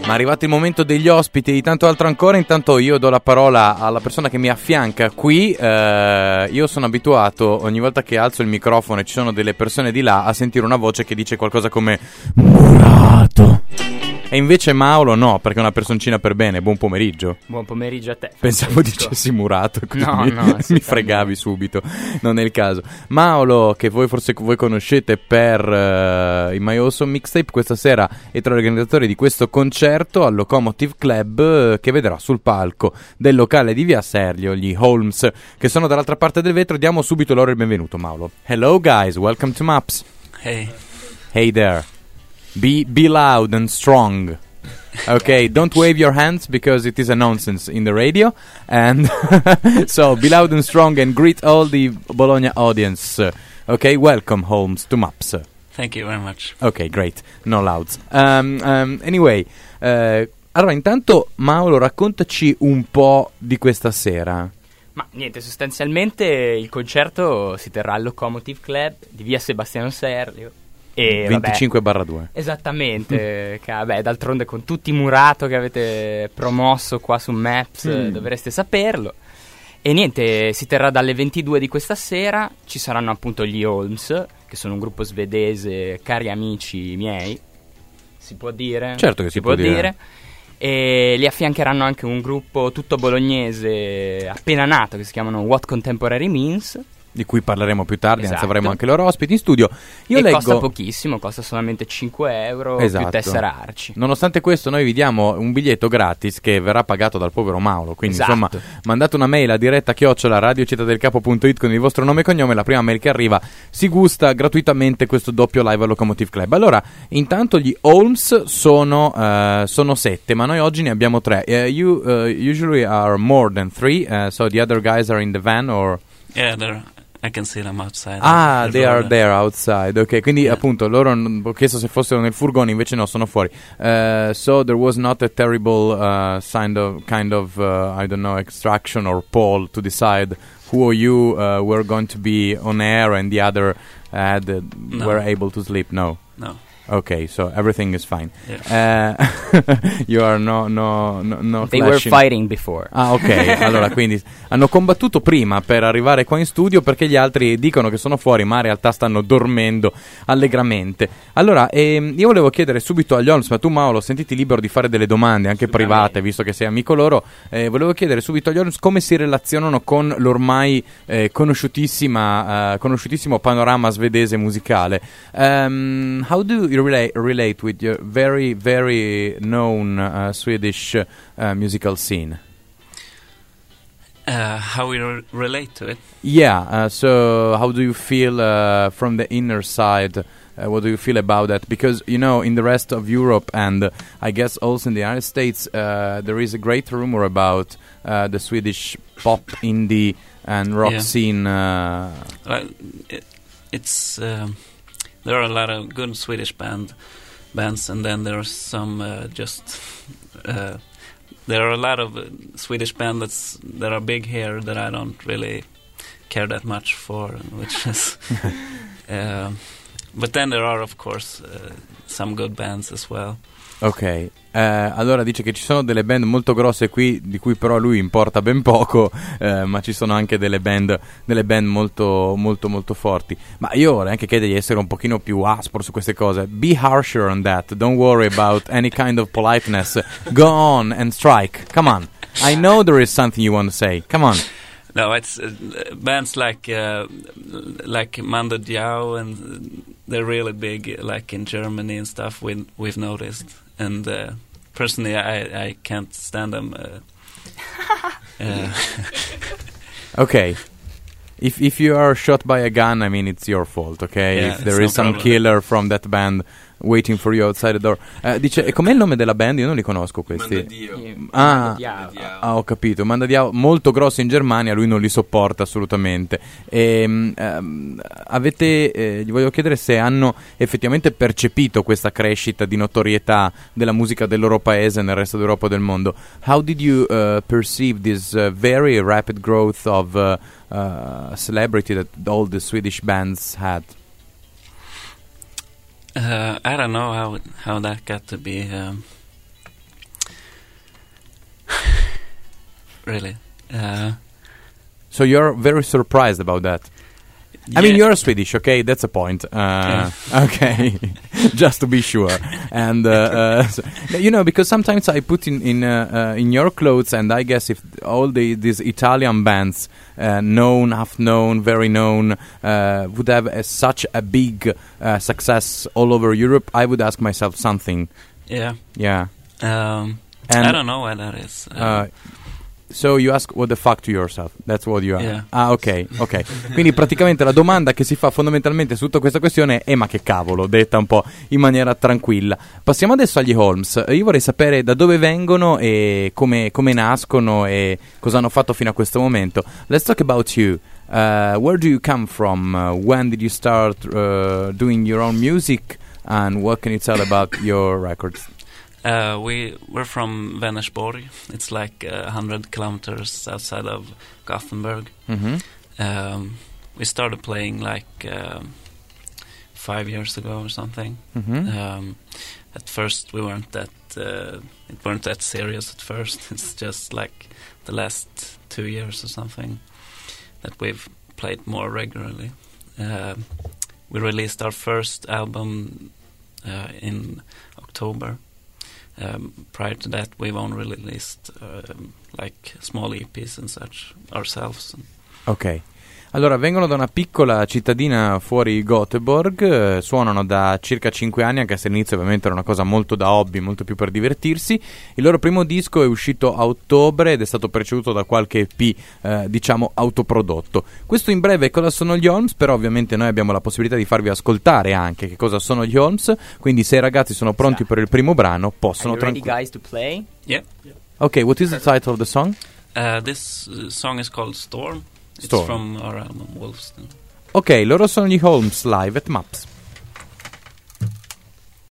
Ma è arrivato il momento degli ospiti e di tanto altro ancora. Intanto io do la parola alla persona che mi affianca qui. Io sono abituato ogni volta che alzo il microfono e ci sono delle persone di là a sentire una voce che dice qualcosa come Murato. E invece Mauro no, perché è una personcina per bene. Buon pomeriggio. Buon pomeriggio a te. Pensavo dicessi Murato, così no, mi fregavi subito. Non è il caso. Mauro, che voi forse conoscete per i My Awesome Mixtape, questa sera è tra gli organizzatori di questo concerto al Locomotive Club, che vedrà sul palco del locale di Via Serlio gli Holmes, che sono dall'altra parte del vetro. Diamo subito loro il benvenuto, Mauro. Hello guys, welcome to Maps. Hey. Hey there. Be loud and strong. Okay, don't wave your hands because it is a nonsense in the radio. And so be loud and strong and greet all the Bologna audience. Okay, welcome Holmes to Maps. Thank you very much. Okay, great. No louds. Anyway, allora intanto Mauro, raccontaci un po' di questa sera. Ma niente, sostanzialmente il concerto si terrà al Locomotive Club di Via Sebastiano Serlio. 25/2. Esattamente, che vabbè, d'altronde con tutti i Murato che avete promosso qua su Maps dovreste saperlo. E niente, si terrà dalle 22 di questa sera. Ci saranno appunto gli Holmes, che sono un gruppo svedese, cari amici miei, si può dire? Certo che si può dire. E li affiancheranno anche un gruppo tutto bolognese appena nato che si chiamano What Contemporary Means, di cui parleremo più tardi, esatto. Anzi avremo anche loro ospiti in studio. Io leggo... costa pochissimo, costa solamente 5 euro, esatto. Più tessera Arci. Nonostante questo noi vi diamo un biglietto gratis che verrà pagato dal povero Mauro. Quindi esatto. Insomma, mandate una mail a diretta@radiocittaddelcapo.it con il vostro nome e cognome. La prima mail che arriva si gusta gratuitamente questo doppio live al Locomotive Club. Allora, intanto gli Holmes sono 7, ma noi oggi ne abbiamo 3. You usually are more than 3, so the other guys are in the van or... Yeah, I can see them outside. Ah, they are there outside. Ok, quindi appunto loro ho chiesto se fossero nel furgone, invece no, sono fuori. So there was not a terrible kind of I don't know, extraction or poll to decide who or you were going to be on air and the other were able to sleep. No. Okay, so everything is fine. Yeah. You are no They were fighting before. Ah, ok. Allora, quindi hanno combattuto prima per arrivare qua in studio, perché gli altri dicono che sono fuori, ma in realtà stanno dormendo allegramente. Allora, io volevo chiedere subito agli Holmes, ma tu Mauro, sentiti libero di fare delle domande anche private, visto che sei amico loro. Volevo chiedere subito agli Holmes come si relazionano con l'ormai conosciutissimo panorama svedese musicale. How do you relate with your very, very known Swedish musical scene? How we relate to it? Yeah, so how do you feel from the inner side? What do you feel about that? Because, you know, in the rest of Europe and I guess also in the United States, there is a great rumor about the Swedish pop, indie and rock scene. It's... there are a lot of good Swedish bands, and then there are some there are a lot of Swedish bands that are big here that I don't really care that much for, which is... but then there are, of course, some good bands as well. Ok, allora dice che ci sono delle band molto grosse qui, di cui però lui importa ben poco, ma ci sono anche delle band molto molto molto forti. Ma io vorrei anche chiedergli di essere un pochino più aspro su queste cose. Be harsher on that, don't worry about any kind of politeness. Go on and strike, come on. I know there is something you want to say, come on. No, it's bands like Mando Diao, and they're really big, like in Germany and stuff. We've noticed, and personally, I can't stand them. Okay, if you are shot by a gun, I mean it's your fault. Okay, yeah, if there is some killer from that band waiting for you outside the door. Dice, e com'è il nome della band? Io non li conosco questi. Ho capito. Manda Diao, molto grossi in Germania, lui non li sopporta assolutamente. Gli voglio chiedere se hanno effettivamente percepito questa crescita di notorietà della musica del loro paese nel resto d'Europa e del mondo. How did you perceive this very rapid growth of celebrity that all the Swedish bands had? I don't know how that got to be. really. So you're very surprised about that. I mean, you're Swedish, okay? That's a point. Okay, just to be sure. And so, because sometimes I put in your clothes, and I guess if all these Italian bands, known, half known, very known, would have such a big success all over Europe, I would ask myself something. Yeah. And I don't know what that is. So you ask what the fuck to yourself. That's what you are. Yeah. Ah, ok. Quindi praticamente la domanda che si fa fondamentalmente su tutta questa questione è ma che cavolo, detta un po' in maniera tranquilla. Passiamo adesso agli Holmes. Io vorrei sapere da dove vengono e come nascono e cosa hanno fatto fino a questo momento. Let's talk about you. Where do you come from? When did you start doing your own music? And what can you tell about your records? We're from Vänersborg. It's like 100 kilometers outside of Gothenburg. Mm-hmm. We started playing like 5 years ago or something. Mm-hmm. At first, we weren't that. It weren't that serious at first. It's just like the last 2 years or something that we've played more regularly. We released our first album in October. Prior to that, we've only released like small EPs and such ourselves. Ok. Allora, vengono da una piccola cittadina fuori Göteborg, suonano da circa 5 anni, anche se all'inizio ovviamente era una cosa molto da hobby, molto più per divertirsi. Il loro primo disco è uscito a ottobre ed è stato preceduto da qualche EP, diciamo, autoprodotto. Questo in breve cosa sono gli Holmes, però ovviamente noi abbiamo la possibilità di farvi ascoltare anche che cosa sono gli Holmes, quindi se i ragazzi sono pronti per il primo brano, possono tranquillamente. Are you ready, guys, to play? Yeah. Ok, what is the title of the song? This song is called Storm. It's Storm. from our album Wolfston. Ok, loro sono gli Holmes live at Maps.